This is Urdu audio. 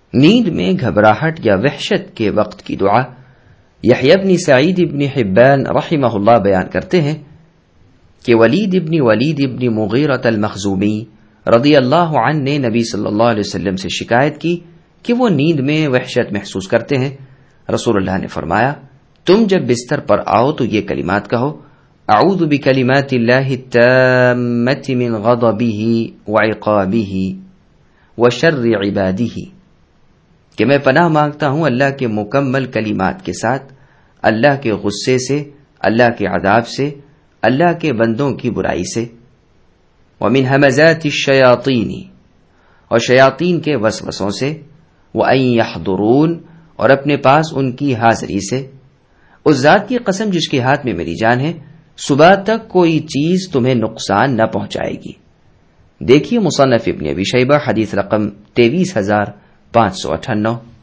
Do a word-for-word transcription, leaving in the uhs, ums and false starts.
نیند میں گھبراہٹ یا وحشت کے وقت کی دعا۔ یحییٰ بن سعید بن حبان رحمہ اللہ بیان کرتے ہیں کہ ولید ابن ولید ابن مغیرۃ المخزومی رضی اللہ عنہ نے نبی صلی اللہ علیہ وسلم سے شکایت کی کہ وہ نیند میں وحشت محسوس کرتے ہیں۔ رسول اللہ نے فرمایا، تم جب بستر پر آؤ تو یہ کلمات کہو، اعوذ بکلمات اللہ التامۃ من غضبہ وعقابہ وشر عبادہ، کہ میں پناہ مانگتا ہوں اللہ کے مکمل کلمات کے ساتھ، اللہ کے غصے سے، اللہ کے عذاب سے، اللہ کے بندوں کی برائی سے، ومن ہمزات الشیاطین، اور شیاطین کے وسوسوں سے، وان یحضرون، اور اپنے پاس ان کی حاضری سے۔ اس ذات کی قسم جس کے ہاتھ میں میری جان ہے، صبح تک کوئی چیز تمہیں نقصان نہ پہنچائے گی۔ دیکھیے مصنف ابن ابی شیبہ، حدیث رقم تیئیس ہزار پانچ سو اٹھانوے۔